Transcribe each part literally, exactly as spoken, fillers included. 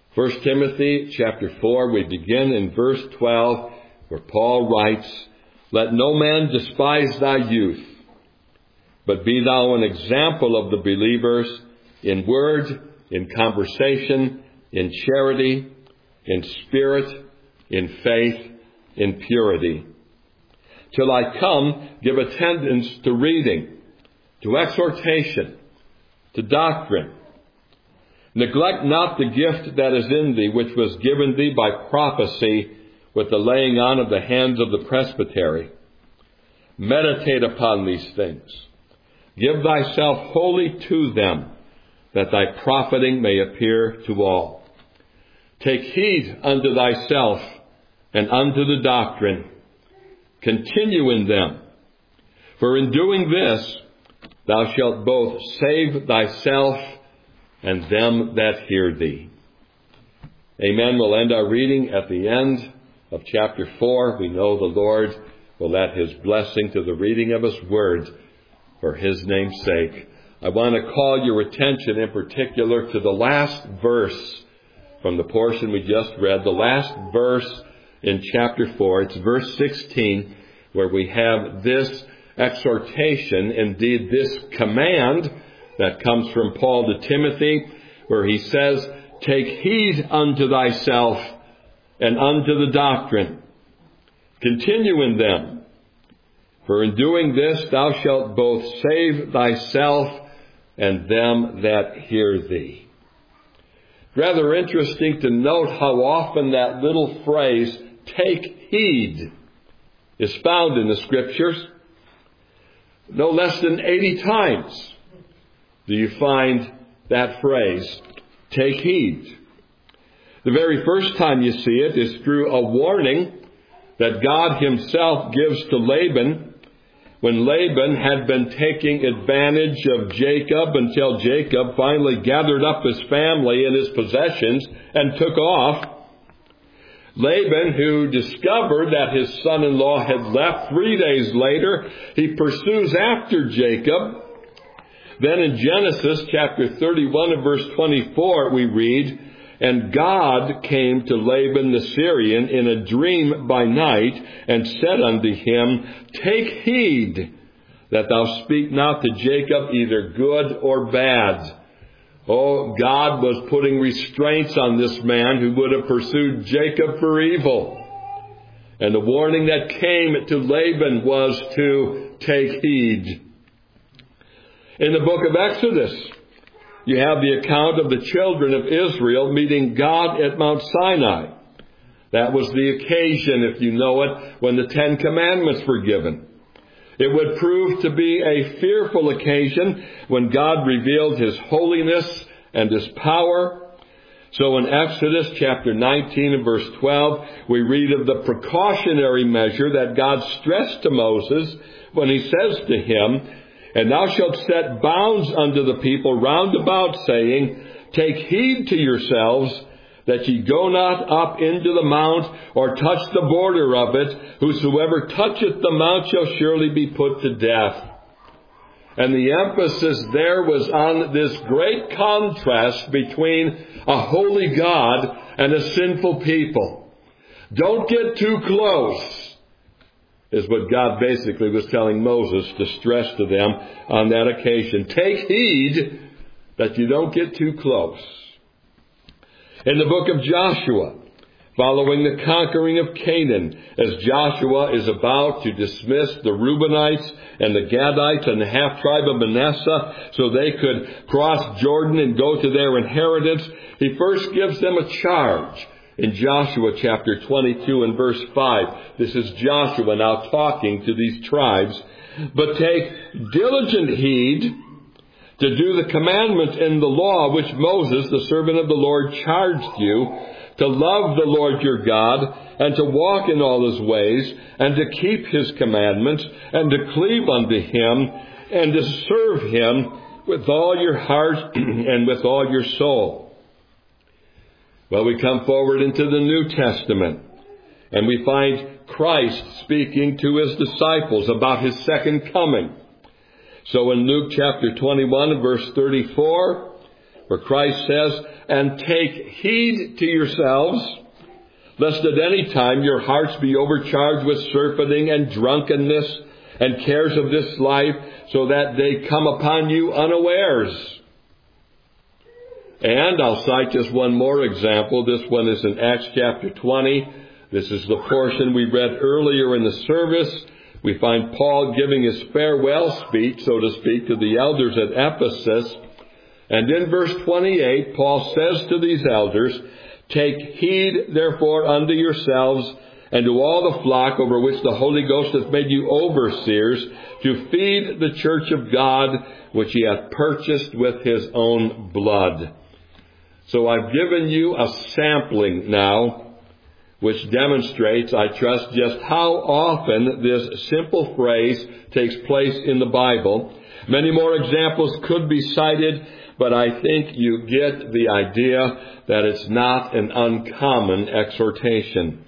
First Timothy chapter four, we begin in verse twelve, where Paul writes, "Let no man despise thy youth, but be thou an example of the believers in word, in conversation, in charity, in spirit, in faith, in purity. Till I come, give attendance to reading, to exhortation, to doctrine. Neglect not the gift that is in thee, which was given thee by prophecy with the laying on of the hands of the presbytery. Meditate upon these things. Give thyself wholly to them, that thy profiting may appear to all. Take heed unto thyself and unto the doctrine. Continue in them. For in doing this, thou shalt both save thyself and them that hear thee." Amen. We'll end our reading at the end of chapter four. We know the Lord will add His blessing to the reading of His word for His name's sake. I want to call your attention in particular to the last verse from the portion we just read, the last verse in chapter four. It's verse sixteen, where we have this exhortation, indeed this command that comes from Paul to Timothy, where he says, "Take heed unto thyself and unto the doctrine. Continue in them. For in doing this thou shalt both save thyself and them that hear thee." Rather interesting to note how often that little phrase, "take heed," is found in the Scriptures. No less than eighty times do you find that phrase, "take heed." The very first time you see it is through a warning that God Himself gives to Laban when Laban had been taking advantage of Jacob until Jacob finally gathered up his family and his possessions and took off. Laban, who discovered that his son-in-law had left three days later, he pursues after Jacob. Then in Genesis chapter thirty-one and verse twenty-four we read, "And God came to Laban the Syrian in a dream by night, and said unto him, Take heed that thou speak not to Jacob either good or bad." Oh, God was putting restraints on this man who would have pursued Jacob for evil. And the warning that came to Laban was to take heed. In the book of Exodus, you have the account of the children of Israel meeting God at Mount Sinai. That was the occasion, if you know it, when the Ten Commandments were given. It would prove to be a fearful occasion when God revealed His holiness and His power. So in Exodus chapter nineteen and verse twelve, we read of the precautionary measure that God stressed to Moses when He says to him, "And thou shalt set bounds unto the people round about, saying, Take heed to yourselves, that ye go not up into the mount, or touch the border of it. Whosoever toucheth the mount shall surely be put to death." And the emphasis there was on this great contrast between a holy God and a sinful people. Don't get too close, is what God basically was telling Moses to stress to them on that occasion. Take heed that you don't get too close. In the book of Joshua, following the conquering of Canaan, as Joshua is about to dismiss the Reubenites and the Gadites and the half-tribe of Manasseh so they could cross Jordan and go to their inheritance, he first gives them a charge. In Joshua chapter twenty-two and verse five, this is Joshua now talking to these tribes. "But take diligent heed to do the commandment in the law which Moses, the servant of the Lord, charged you, to love the Lord your God, and to walk in all His ways, and to keep His commandments, and to cleave unto Him, and to serve Him with all your heart and with all your soul." Well, we come forward into the New Testament, and we find Christ speaking to His disciples about His second coming. So in Luke chapter twenty-one, verse thirty-four, For Christ says, "And take heed to yourselves, lest at any time your hearts be overcharged with surfeiting and drunkenness and cares of this life, so that they come upon you unawares." And I'll cite just one more example. This one is in Acts chapter twenty. This is the portion we read earlier in the service. We find Paul giving his farewell speech, so to speak, to the elders at Ephesus. And in verse twenty-eight, Paul says to these elders, "Take heed, therefore, unto yourselves and to all the flock over which the Holy Ghost hath made you overseers, to feed the church of God, which he hath purchased with his own blood." So I've given you a sampling now, which demonstrates, I trust, just how often this simple phrase takes place in the Bible. Many more examples could be cited, but I think you get the idea that it's not an uncommon exhortation.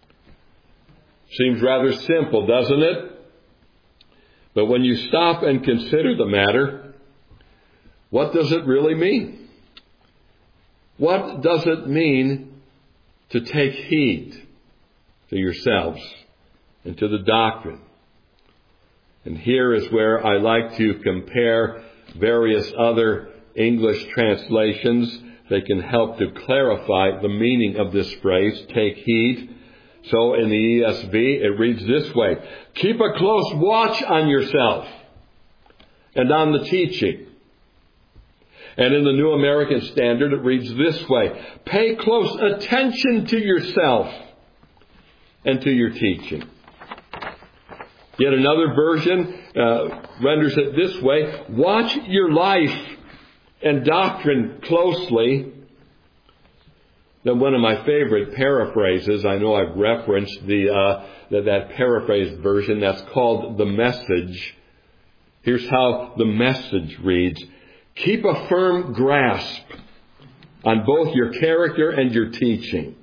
Seems rather simple, doesn't it? But when you stop and consider the matter, what does it really mean? What does it mean to take heed to yourselves and to the doctrine? And here is where I like to compare various other English translations. They can help to clarify the meaning of this phrase, take heed. So in the E S V, it reads this way: "Keep a close watch on yourself and on the teaching." And in the New American Standard, it reads this way: "Pay close attention to yourself and to your teaching." Yet another version uh, renders it this way: "Watch your life and doctrine closely." Then one of my favorite paraphrases, I know I've referenced the uh, that, that paraphrased version, that's called The Message. Here's how The Message reads: "Keep a firm grasp on both your character and your teaching."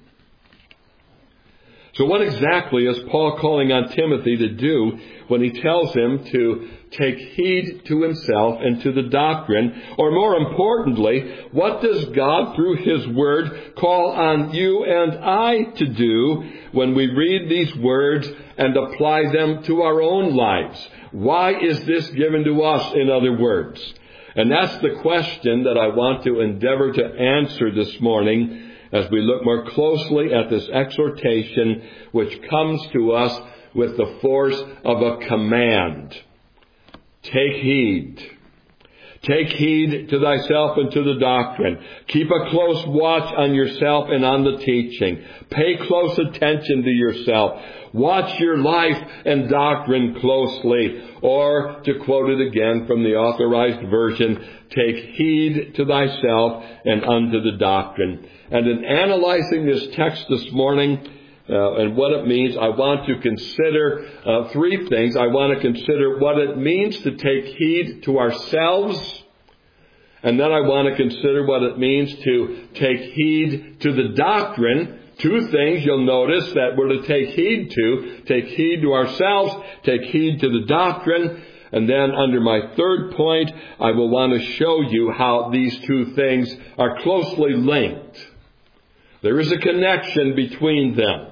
So what exactly is Paul calling on Timothy to do when he tells him to take heed to himself and to the doctrine? Or more importantly, what does God through His Word call on you and I to do when we read these words and apply them to our own lives? Why is this given to us, in other words? And that's the question that I want to endeavor to answer this morning as we look more closely at this exhortation, which comes to us with the force of a command. Take heed. Take heed to thyself and to the doctrine. Keep a close watch on yourself and on the teaching. Pay close attention to yourself. Watch your life and doctrine closely. Or, to quote it again from the Authorized Version, take heed to thyself and unto the doctrine. And in analyzing this text this morning, Uh, and what it means, I want to consider uh, three things. I want to consider what it means to take heed to ourselves. And then I want to consider what it means to take heed to the doctrine. Two things you'll notice that we're to take heed to. Take heed to ourselves. Take heed to the doctrine. And then under my third point, I will want to show you how these two things are closely linked. There is a connection between them.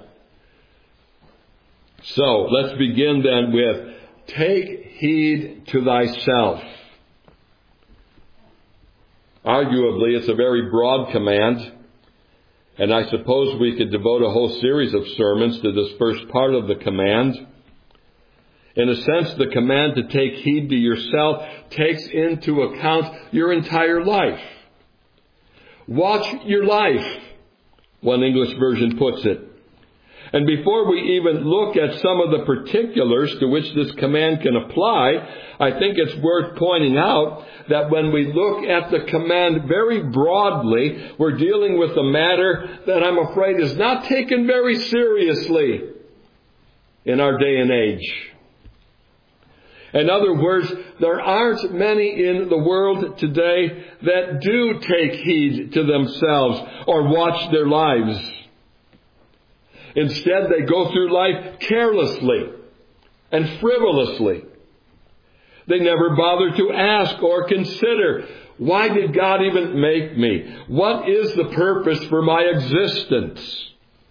So, let's begin then with, take heed to thyself. Arguably, it's a very broad command, and I suppose we could devote a whole series of sermons to this first part of the command. In a sense, the command to take heed to yourself takes into account your entire life. Watch your life, one English version puts it. And before we even look at some of the particulars to which this command can apply, I think it's worth pointing out that when we look at the command very broadly, we're dealing with a matter that I'm afraid is not taken very seriously in our day and age. In other words, there aren't many in the world today that do take heed to themselves or watch their lives. Instead, they go through life carelessly and frivolously. They never bother to ask or consider Why did God even make me? What is the purpose for my existence?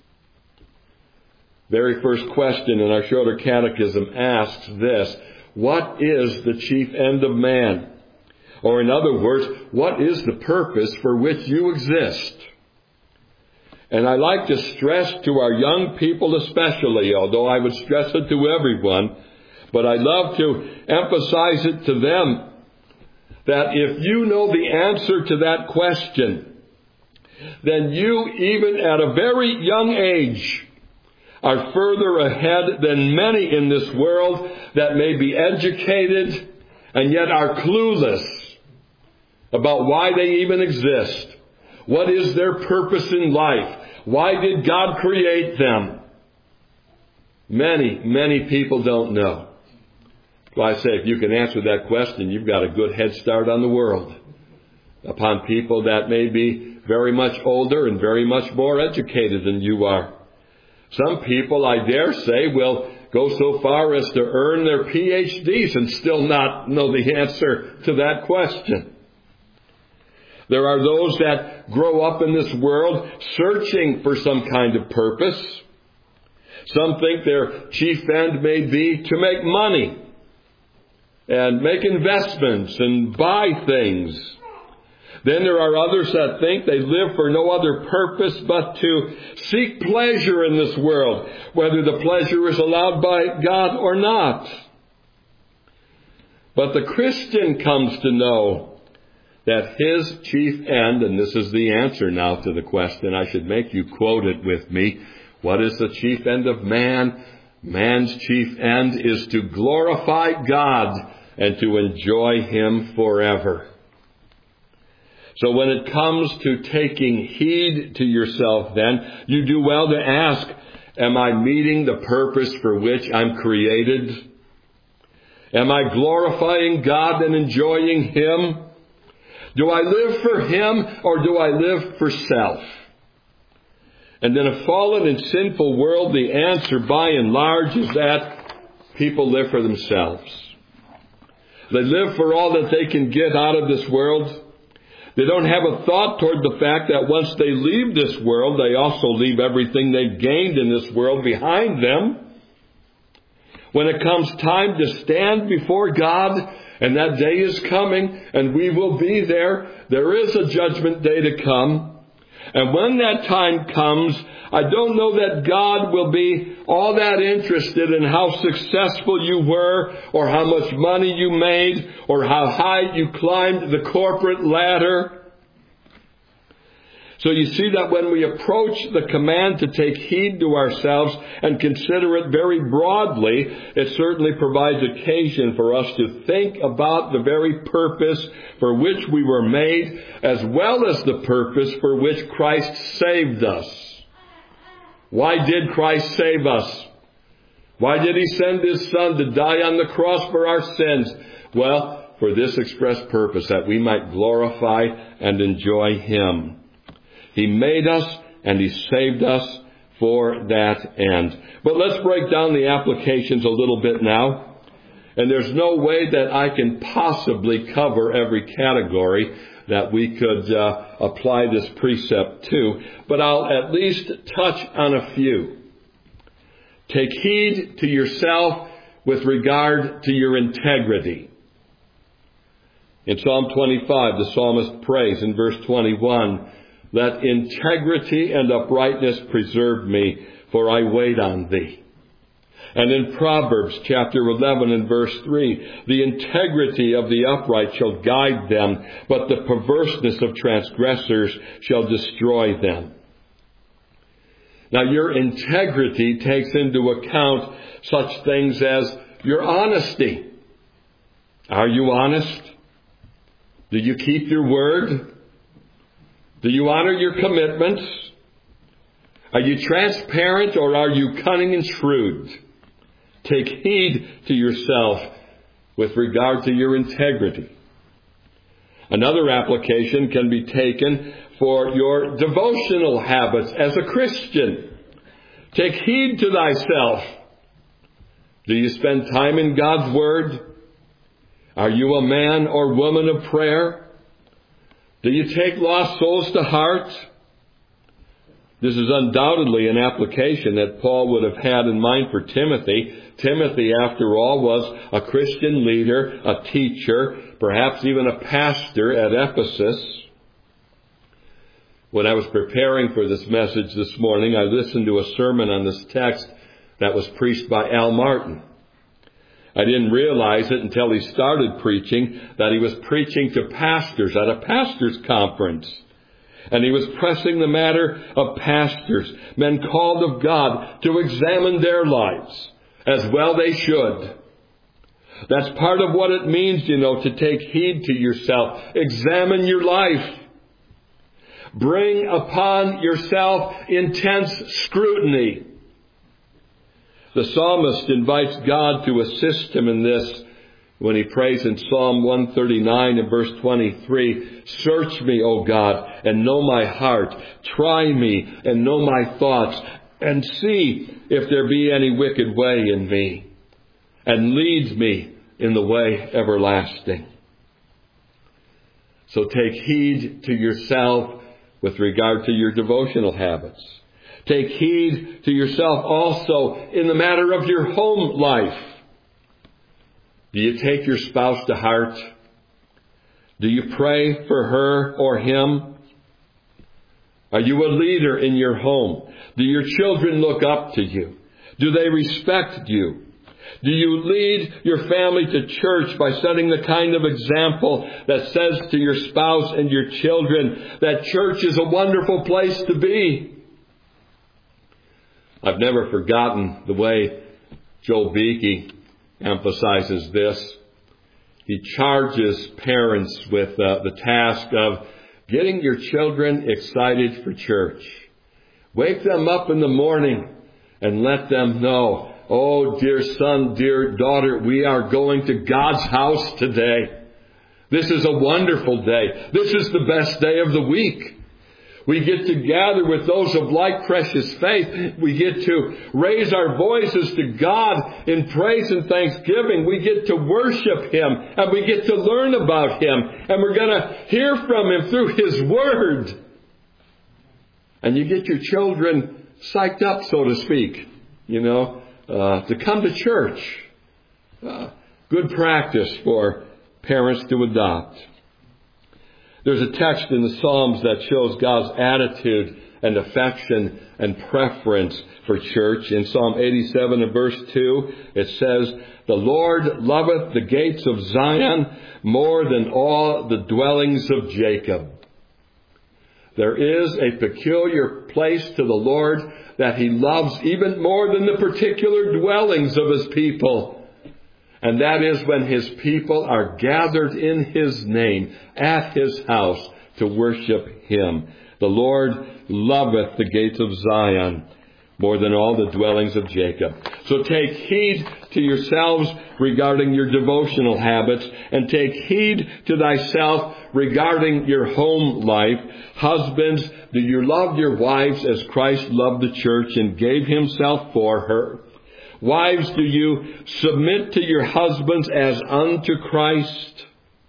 Very first question in our Schroeder Catechism asks this: what is the chief end of man? Or in other words, what is the purpose for which you exist? And I like to stress to our young people especially, although I would stress it to everyone, but I love to emphasize it to them, that if you know the answer to that question, then you, even at a very young age, are further ahead than many in this world that may be educated and yet are clueless about why they even exist. What is their purpose in life? Why did God create them? Many, many people don't know. Well, I say, if you can answer that question, you've got a good head start on the world upon people that may be very much older and very much more educated than you are. Some people, I dare say, will go so far as to earn their P H Ds and still not know the answer to that question. There are those that grow up in this world searching for some kind of purpose. Some think their chief end may be to make money and make investments and buy things. Then there are others that think they live for no other purpose but to seek pleasure in this world, whether the pleasure is allowed by God or not. But the Christian comes to know that his chief end, and this is the answer now to the question, I should make you quote it with me. What is the chief end of man? Man's chief end is to glorify God and to enjoy Him forever. So when it comes to taking heed to yourself then, you do well to ask, am I meeting the purpose for which I'm created? Am I glorifying God and enjoying Him? Do I live for Him or do I live for self? And in a fallen and sinful world, the answer by and large is that people live for themselves. They live for all that they can get out of this world. They don't have a thought toward the fact that once they leave this world, they also leave everything they've gained in this world behind them. When it comes time to stand before God, and that day is coming, and we will be there, there is a judgment day to come. And when that time comes, I don't know that God will be all that interested in how successful you were, or how much money you made, or how high you climbed the corporate ladder. So you see that when we approach the command to take heed to ourselves and consider it very broadly, it certainly provides occasion for us to think about the very purpose for which we were made, as well as the purpose for which Christ saved us. Why did Christ save us? Why did He send His Son to die on the cross for our sins? Well, for this express purpose, that we might glorify and enjoy Him. He made us and He saved us for that end. But let's break down the applications a little bit now. And there's no way that I can possibly cover every category that we could uh, apply this precept to. But I'll at least touch on a few. Take heed to yourself with regard to your integrity. In Psalm twenty-five, the psalmist prays in verse twenty-one, "Let integrity and uprightness preserve me, for I wait on Thee." And in Proverbs chapter eleven and verse three, "The integrity of the upright shall guide them, but the perverseness of transgressors shall destroy them." Now your integrity takes into account such things as your honesty. Are you honest? Do you keep your word? Do you honor your commitments? Are you transparent or are you cunning and shrewd? Take heed to yourself with regard to your integrity. Another application can be taken for your devotional habits as a Christian. Take heed to thyself. Do you spend time in God's Word? Are you a man or woman of prayer? Do you take lost souls to heart? This is undoubtedly an application that Paul would have had in mind for Timothy. Timothy, after all, was a Christian leader, a teacher, perhaps even a pastor at Ephesus. When I was preparing for this message this morning, I listened to a sermon on this text that was preached by Al Martin. I didn't realize it until he started preaching that he was preaching to pastors at a pastors' conference. And he was pressing the matter of pastors, men called of God, to examine their lives, as well they should. That's part of what it means, you know, to take heed to yourself. Examine your life. Bring upon yourself intense scrutiny. The psalmist invites God to assist him in this when he prays in Psalm one thirty-nine and verse twenty-three, "Search me, O God, and know my heart. Try me and know my thoughts, and see if there be any wicked way in me, and lead me in the way everlasting." So take heed to yourself with regard to your devotional habits. Take heed to yourself also in the matter of your home life. Do you take your spouse to heart? Do you pray for her or him? Are you a leader in your home? Do your children look up to you? Do they respect you? Do you lead your family to church by setting the kind of example that says to your spouse and your children that church is a wonderful place to be? I've never forgotten the way Joe Beakey emphasizes this. He charges parents with uh, the task of getting your children excited for church. Wake them up in the morning and let them know, "Oh, dear son, dear daughter, we are going to God's house today. This is a wonderful day. This is the best day of the week. We get to gather with those of like precious faith. We get to raise our voices to God in praise and thanksgiving. We get to worship Him, and we get to learn about Him, and we're going to hear from Him through His Word." And you get your children psyched up, so to speak, you know, uh, to come to church. Uh, good practice for parents to adopt. There's a text in the Psalms that shows God's attitude and affection and preference for church. In Psalm eighty-seven and verse two, it says, "The Lord loveth the gates of Zion more than all the dwellings of Jacob." There is a peculiar place to the Lord that He loves even more than the particular dwellings of His people. And that is when His people are gathered in His name at His house to worship Him. The Lord loveth the gates of Zion more than all the dwellings of Jacob. So take heed to yourselves regarding your devotional habits, and take heed to thyself regarding your home life. Husbands, do you love your wives as Christ loved the church and gave Himself for her? Wives, do you submit to your husbands as unto Christ?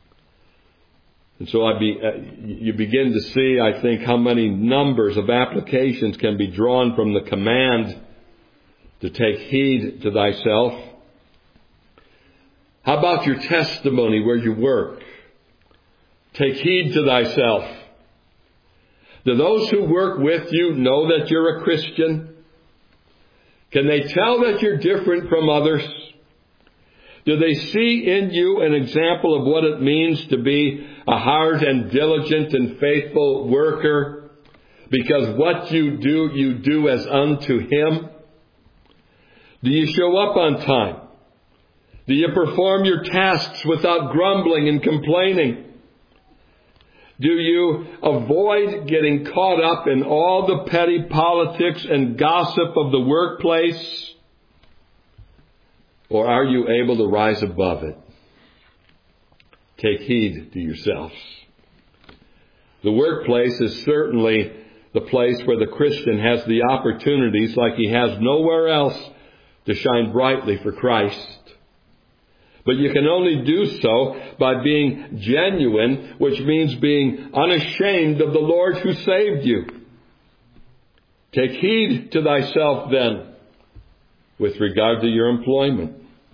And so I be, uh, you begin to see, I think, how many numbers of applications can be drawn from the command to take heed to thyself. How about your testimony where you work? Take heed to thyself. Do those who work with you know that you're a Christian? Can they tell that you're different from others? Do they see in you an example of what it means to be a hard and diligent and faithful worker? Because what you do, you do as unto Him. Do you show up on time? Do you perform your tasks without grumbling and complaining? Do you avoid getting caught up in all the petty politics and gossip of the workplace? Or are you able to rise above it? Take heed to yourselves. The workplace is certainly the place where the Christian has the opportunities like he has nowhere else to shine brightly for Christ. But you can only do so by being genuine, which means being unashamed of the Lord who saved you. Take heed to thyself then, with regard to your employment.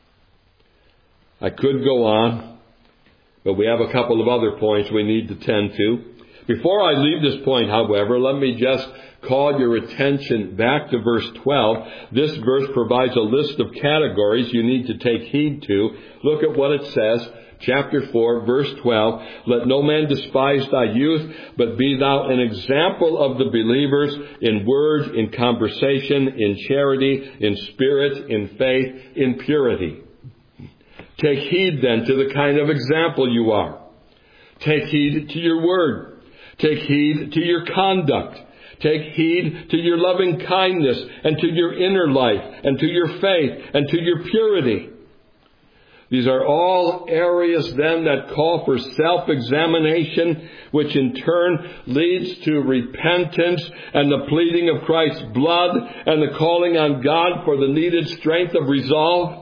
I could go on, but we have a couple of other points we need to tend to. Before I leave this point, however, let me just call your attention back to verse twelve. This verse provides a list of categories you need to take heed to. Look at what it says. Chapter four, verse twelve. Let no man despise thy youth, but be thou an example of the believers in word, in conversation, in charity, in spirit, in faith, in purity. Take heed then to the kind of example you are. Take heed to your word. Take heed to your conduct. Take heed to your loving kindness and to your inner life and to your faith and to your purity. These are all areas then that call for self-examination, which in turn leads to repentance and the pleading of Christ's blood and the calling on God for the needed strength of resolve.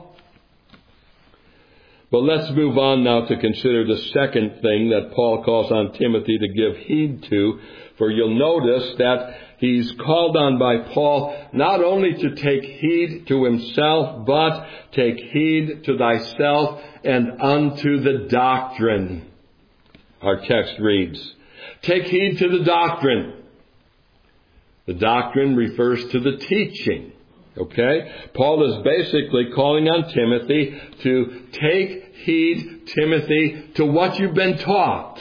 But let's move on now to consider the second thing that Paul calls on Timothy to give heed to. For you'll notice that he's called on by Paul not only to take heed to himself, but take heed to thyself and unto the doctrine. Our text reads, take heed to the doctrine. The doctrine refers to the teaching. Okay? Paul is basically calling on Timothy to take heed, Timothy, to what you've been taught.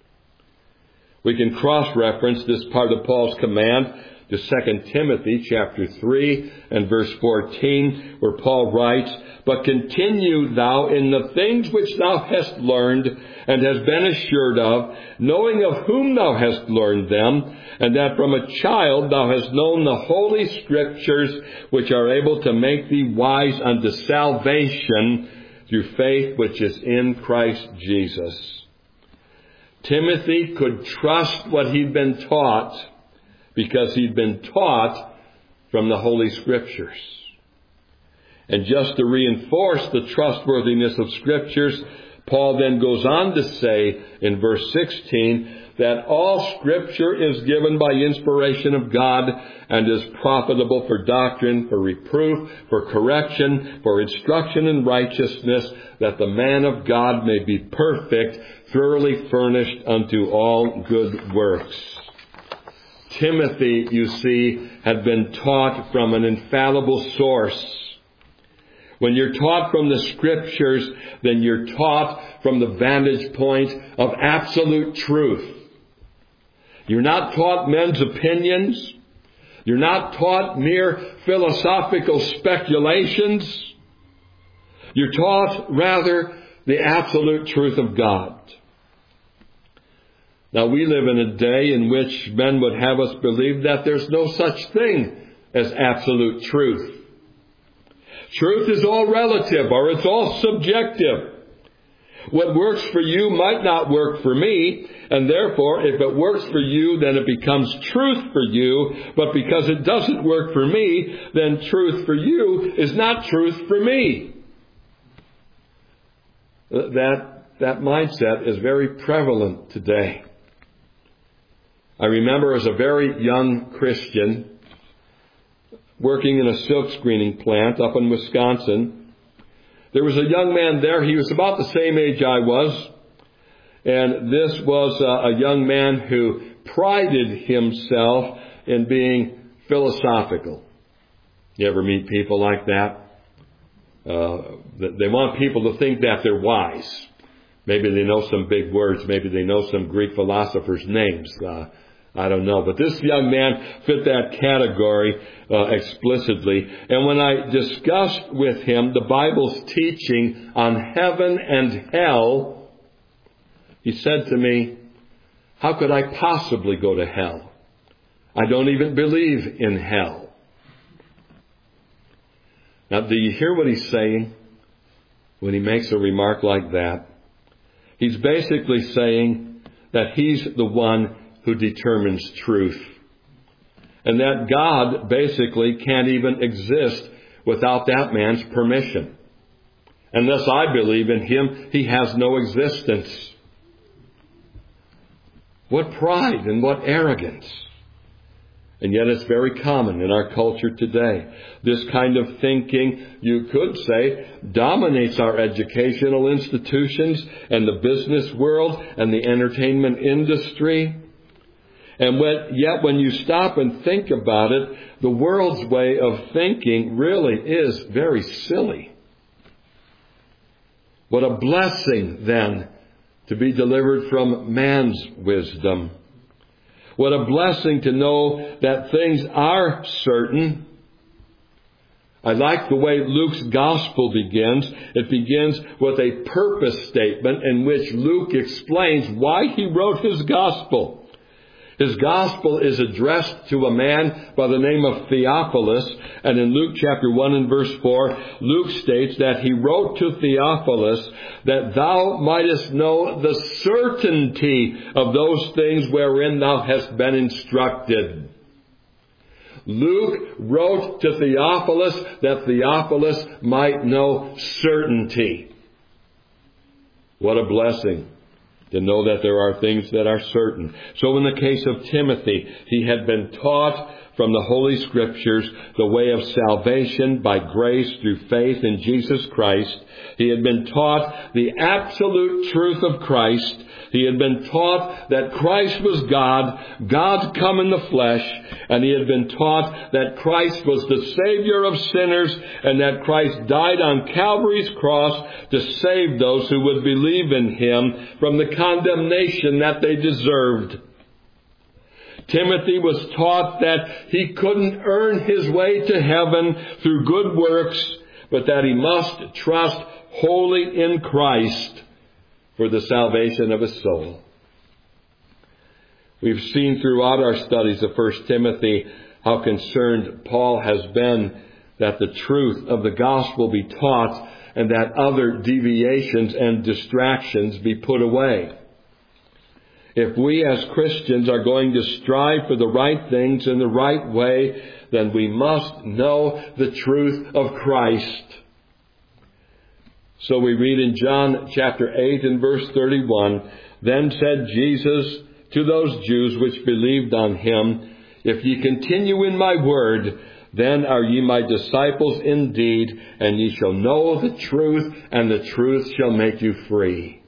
We can cross-reference this part of Paul's command to Second Timothy chapter three and verse fourteen, where Paul writes, but continue thou in the things which thou hast learned and hast been assured of, knowing of whom thou hast learned them, and that from a child thou hast known the holy Scriptures, which are able to make thee wise unto salvation through faith which is in Christ Jesus. Timothy could trust what he'd been taught because he'd been taught from the Holy Scriptures. And just to reinforce the trustworthiness of Scriptures, Paul then goes on to say in verse sixteen that all Scripture is given by inspiration of God and is profitable for doctrine, for reproof, for correction, for instruction in righteousness, that the man of God may be perfect, thoroughly furnished unto all good works. Timothy, you see, had been taught from an infallible source. When you're taught from the Scriptures, then you're taught from the vantage point of absolute truth. You're not taught men's opinions. You're not taught mere philosophical speculations. You're taught, rather, the absolute truth of God. Now, we live in a day in which men would have us believe that there's no such thing as absolute truth. Truth is all relative, or it's all subjective. What works for you might not work for me, and therefore, if it works for you, then it becomes truth for you. But because it doesn't work for me, then truth for you is not truth for me. That, that mindset is very prevalent today. I remember as a very young Christian working in a silk screening plant up in Wisconsin. There was a young man there. He was about the same age I was. And this was a, a young man who prided himself in being philosophical. You ever meet people like that? Uh, they want people to think that they're wise. Maybe they know some big words. Maybe they know some Greek philosophers' names. Uh, I don't know. But this young man fit that category uh, explicitly. And when I discussed with him the Bible's teaching on heaven and hell, he said to me, how could I possibly go to hell? I don't even believe in hell. Now, do you hear what he's saying when he makes a remark like that? He's basically saying that he's the one who determines truth. And that God basically can't even exist without that man's permission. Unless I believe in Him, He has no existence. What pride and what arrogance. And yet it's very common in our culture today. This kind of thinking, you could say, dominates our educational institutions and the business world and the entertainment industry. And when, yet when you stop and think about it, the world's way of thinking really is very silly. What a blessing, then, to be delivered from man's wisdom. What a blessing to know that things are certain. I like the way Luke's gospel begins. It begins with a purpose statement in which Luke explains why he wrote his gospel. His gospel is addressed to a man by the name of Theophilus, and in Luke chapter one and verse four, Luke states that he wrote to Theophilus that thou mightest know the certainty of those things wherein thou hast been instructed. Luke wrote to Theophilus that Theophilus might know certainty. What a blessing to know that there are things that are certain. So in the case of Timothy, he had been taught from the Holy Scriptures the way of salvation by grace through faith in Jesus Christ. He had been taught the absolute truth of Christ. He had been taught that Christ was God, God come in the flesh, and he had been taught that Christ was the Savior of sinners and that Christ died on Calvary's cross to save those who would believe in Him from the condemnation that they deserved. Timothy was taught that he couldn't earn his way to heaven through good works, but that he must trust wholly in Christ for the salvation of his soul. We've seen throughout our studies of First Timothy how concerned Paul has been that the truth of the gospel be taught and that other deviations and distractions be put away. If we as Christians are going to strive for the right things in the right way, then we must know the truth of Christ. So we read in John chapter eight and verse thirty-one, Then said Jesus to those Jews which believed on Him, If ye continue in my word, then are ye my disciples indeed, and ye shall know the truth, and the truth shall make you free.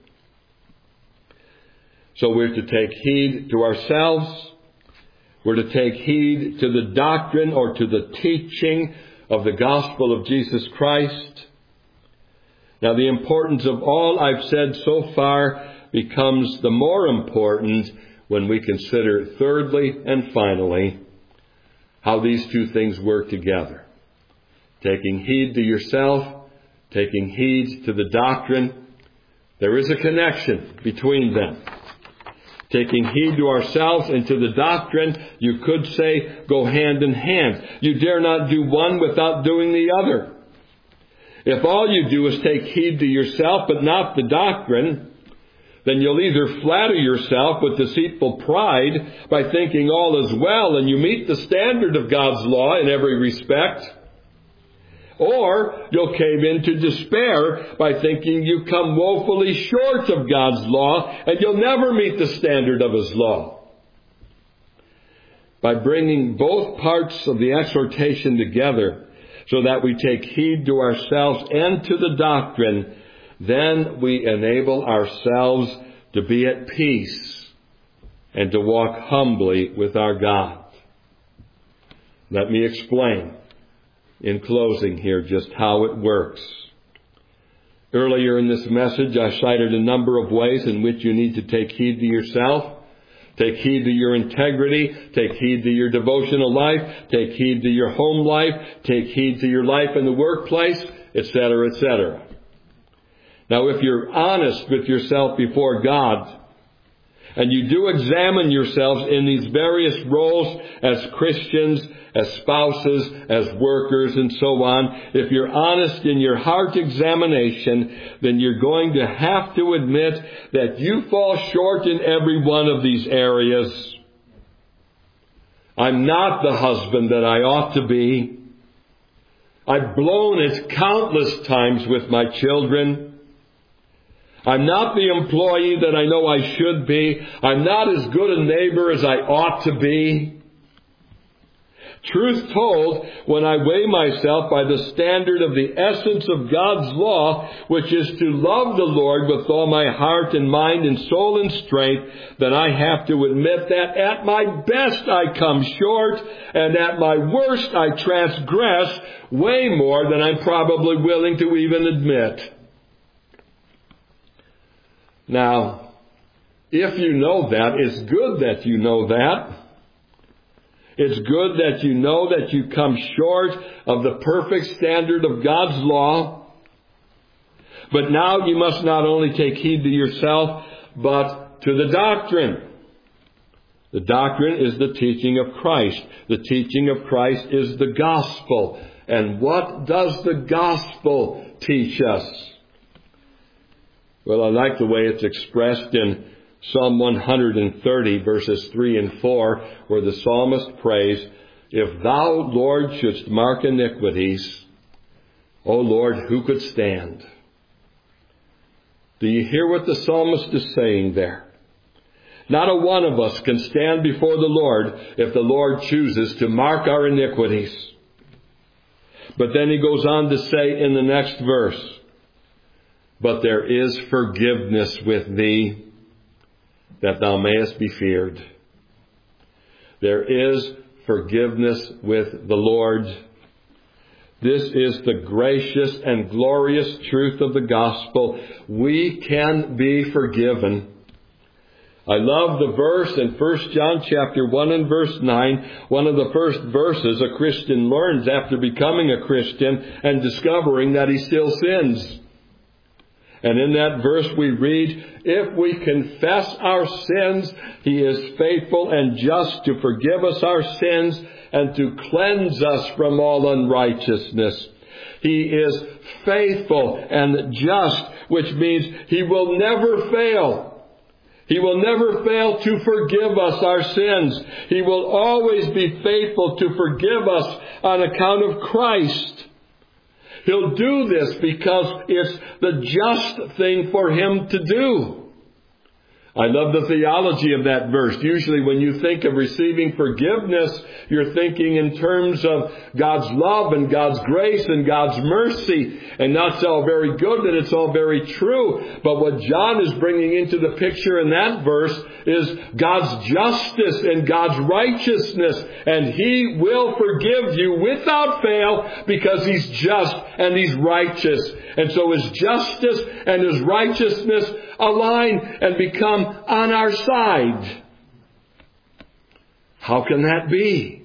So we're to take heed to ourselves. We're to take heed to the doctrine or to the teaching of the gospel of Jesus Christ. Now, the importance of all I've said so far becomes the more important when we consider, thirdly and finally, how these two things work together. Taking heed to yourself, taking heed to the doctrine. There is a connection between them. Taking heed to ourselves and to the doctrine, you could say, go hand in hand. You dare not do one without doing the other. If all you do is take heed to yourself but not the doctrine, then you'll either flatter yourself with deceitful pride by thinking all is well and you meet the standard of God's law in every respect, or you'll cave into despair by thinking you come woefully short of God's law and you'll never meet the standard of His law. By bringing both parts of the exhortation together so that we take heed to ourselves and to the doctrine, then we enable ourselves to be at peace and to walk humbly with our God. Let me explain in closing here just how it works. Earlier in this message, I cited a number of ways in which you need to take heed to yourself. Take heed to your integrity. Take heed to your devotional life. Take heed to your home life. Take heed to your life in the workplace, et cetera, et cetera. Now, if you're honest with yourself before God, and you do examine yourselves in these various roles as Christians, as spouses, as workers, and so on, if you're honest in your heart examination, then you're going to have to admit that you fall short in every one of these areas. I'm not the husband that I ought to be. I've blown it countless times with my children. I'm not the employee that I know I should be. I'm not as good a neighbor as I ought to be. Truth told, when I weigh myself by the standard of the essence of God's law, which is to love the Lord with all my heart and mind and soul and strength, then I have to admit that at my best I come short, and at my worst I transgress way more than I'm probably willing to even admit. Now, if you know that, it's good that you know that. It's good that you know that you come short of the perfect standard of God's law. But now you must not only take heed to yourself, but to the doctrine. The doctrine is the teaching of Christ. The teaching of Christ is the gospel. And what does the gospel teach us? Well, I like the way it's expressed in Psalm one hundred thirty, verses three and four, where the psalmist prays, "If thou, Lord, shouldst mark iniquities, O Lord, who could stand?" Do you hear what the psalmist is saying there? Not a one of us can stand before the Lord if the Lord chooses to mark our iniquities. But then he goes on to say in the next verse, "But there is forgiveness with thee, that thou mayest be feared." There is forgiveness with the Lord. This is the gracious and glorious truth of the gospel. We can be forgiven. I love the verse in First John chapter one and verse nine, one of the first verses a Christian learns after becoming a Christian and discovering that he still sins. And in that verse we read, "If we confess our sins, He is faithful and just to forgive us our sins and to cleanse us from all unrighteousness." He is faithful and just, which means He will never fail. He will never fail to forgive us our sins. He will always be faithful to forgive us on account of Christ. He'll do this because it's the just thing for Him to do. I love the theology of that verse. Usually when you think of receiving forgiveness, you're thinking in terms of God's love and God's grace and God's mercy. And that's all very good and it's all very true. But what John is bringing into the picture in that verse is God's justice and God's righteousness. And He will forgive you without fail because He's just and He's righteous. And so His justice and His righteousness align and become on our side. How can that be?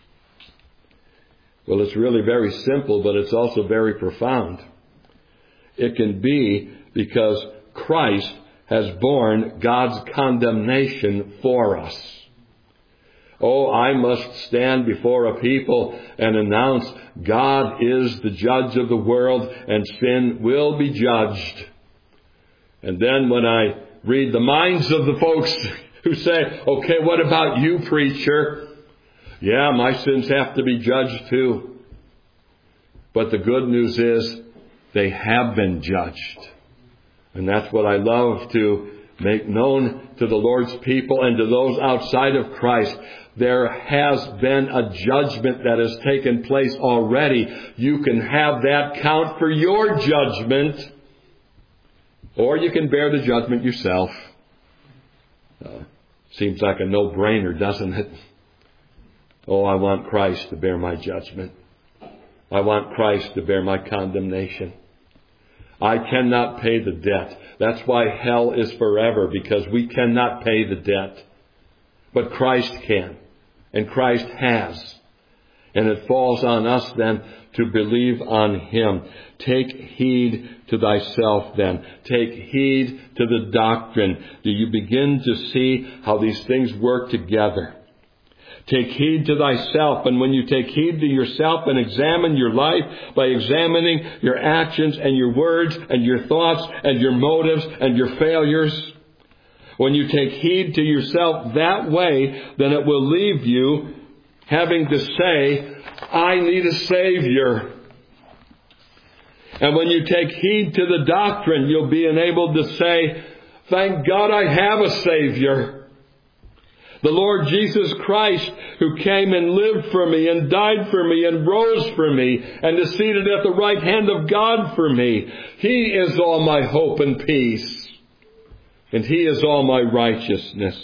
Well, it's really very simple, but it's also very profound. It can be because Christ has borne God's condemnation for us. Oh, I must stand before a people and announce God is the judge of the world and sin will be judged. And then when I read the minds of the folks who say, "Okay, what about you, preacher?" Yeah, my sins have to be judged too. But the good news is they have been judged. And that's what I love to make known to the Lord's people and to those outside of Christ. There has been a judgment that has taken place already. You can have that count for your judgment. Or you can bear the judgment yourself. Uh, seems like a no-brainer, doesn't it? Oh, I want Christ to bear my judgment. I want Christ to bear my condemnation. I cannot pay the debt. That's why hell is forever, because we cannot pay the debt. But Christ can. And Christ has. And it falls on us then to believe on Him. Take heed to thyself then. Take heed to the doctrine. Do you begin to see how these things work together? Take heed to thyself. And when you take heed to yourself and examine your life by examining your actions and your words and your thoughts and your motives and your failures, when you take heed to yourself that way, then it will leave you having to say, "I need a Savior. And when you take heed to the doctrine, you'll be enabled to say, thank God I have a Savior. The Lord Jesus Christ, who came and lived for me and died for me and rose for me and is seated at the right hand of God for me. He is all my hope and peace. And He is all my righteousness.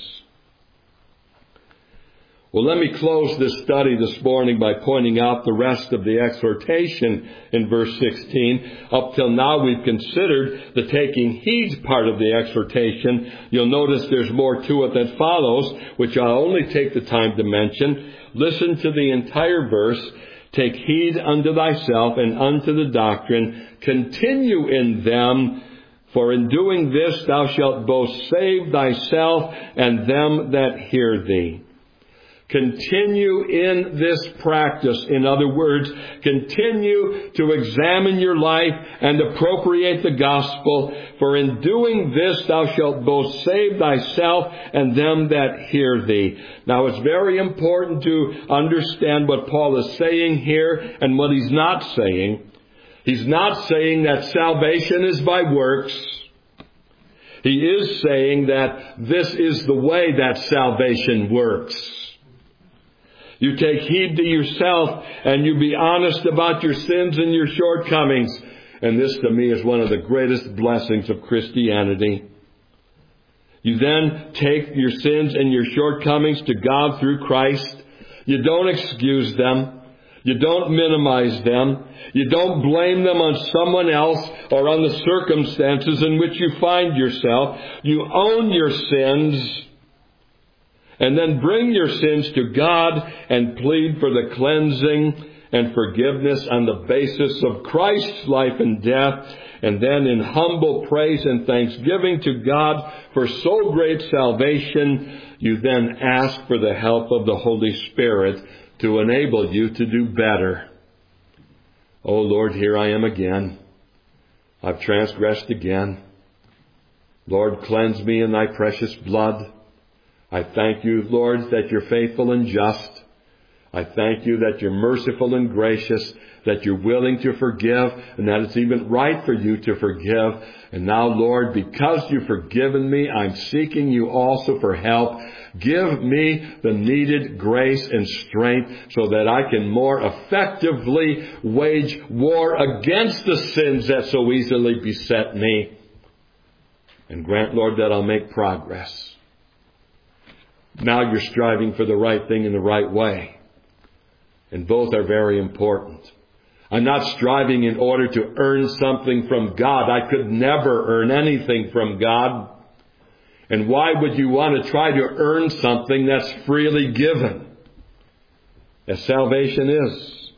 Well, let me close this study this morning by pointing out the rest of the exhortation in verse sixteen. Up till now we've considered the taking heed part of the exhortation. You'll notice there's more to it that follows, which I'll only take the time to mention. Listen to the entire verse. Take heed unto thyself and unto the doctrine. Continue in them, for in doing this thou shalt both save thyself and them that hear thee. Continue in this practice. In other words, continue to examine your life and appropriate the gospel. For in doing this thou shalt both save thyself and them that hear thee. Now it's very important to understand what Paul is saying here and what he's not saying. He's not saying that salvation is by works. He is saying that this is the way that salvation works. You take heed to yourself and you be honest about your sins and your shortcomings. And this to me is one of the greatest blessings of Christianity. You then take your sins and your shortcomings to God through Christ. You don't excuse them. You don't minimize them. You don't blame them on someone else or on the circumstances in which you find yourself. You own your sins. And then bring your sins to God and plead for the cleansing and forgiveness on the basis of Christ's life and death. And then in humble praise and thanksgiving to God for so great salvation, you then ask for the help of the Holy Spirit to enable you to do better. Oh Lord, here I am again. I've transgressed again. Lord, cleanse me in thy precious blood. I thank you, Lord, that you're faithful and just. I thank you that you're merciful and gracious, that you're willing to forgive, and that it's even right for you to forgive. And now, Lord, because you've forgiven me, I'm seeking you also for help. Give me the needed grace and strength so that I can more effectively wage war against the sins that so easily beset me. And grant, Lord, that I'll make progress. Now you're striving for the right thing in the right way. And both are very important. I'm not striving in order to earn something from God. I could never earn anything from God. And why would you want to try to earn something that's freely given? As salvation is.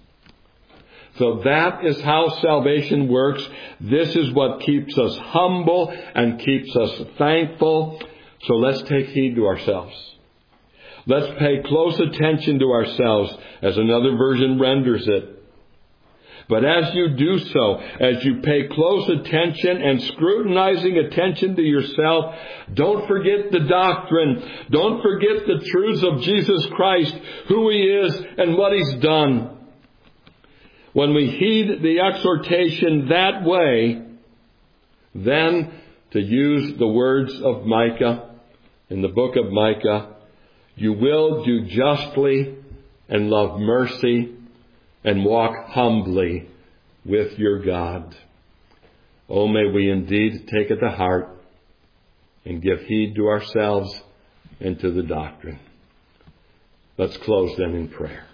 So that is how salvation works. This is what keeps us humble and keeps us thankful. So let's take heed to ourselves. Let's pay close attention to ourselves, as another version renders it. But as you do so, as you pay close attention and scrutinizing attention to yourself, don't forget the doctrine. Don't forget the truths of Jesus Christ, who He is and what He's done. When we heed the exhortation that way, then, to use the words of Micah, in the book of Micah, you will do justly and love mercy and walk humbly with your God. Oh, may we indeed take it to heart and give heed to ourselves and to the doctrine. Let's close then in prayer.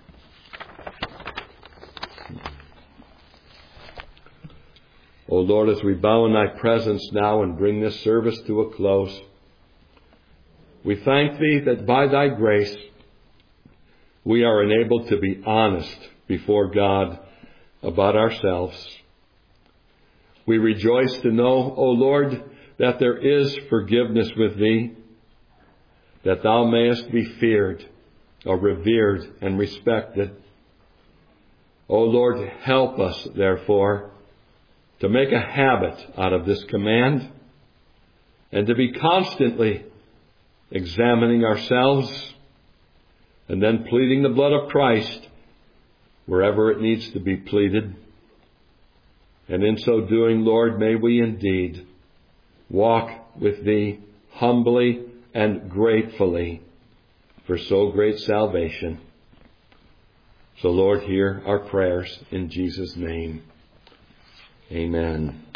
Oh Lord, as we bow in thy presence now and bring this service to a close, we thank thee that by thy grace we are enabled to be honest before God about ourselves. We rejoice to know, O Lord, that there is forgiveness with thee, that thou mayest be feared or revered and respected. O Lord, help us, therefore, to make a habit out of this command and to be constantly examining ourselves and then pleading the blood of Christ wherever it needs to be pleaded. And in so doing, Lord, may we indeed walk with Thee humbly and gratefully for so great salvation. So, Lord, hear our prayers in Jesus' name. Amen.